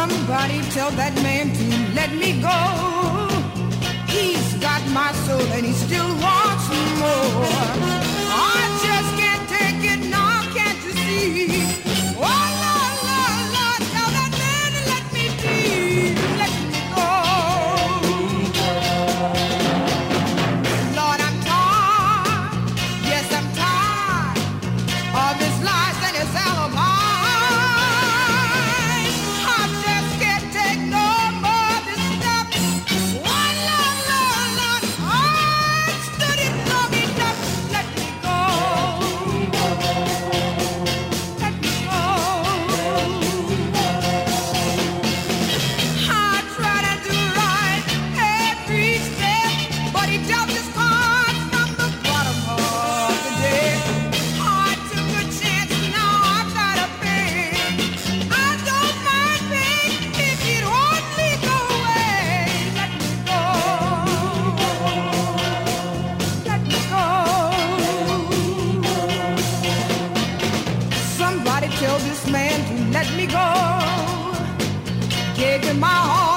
Somebody tell that man to let me go. He's got my soul and he still wants more. I just can't take it now, can't you see? Oh, Lord, Lord, Lord, tell that man to let me be. Let me go. Lord, I'm tired. Yes, I'm tired of his lies and his alibi. Tell this man to let me go. Gave him my heart.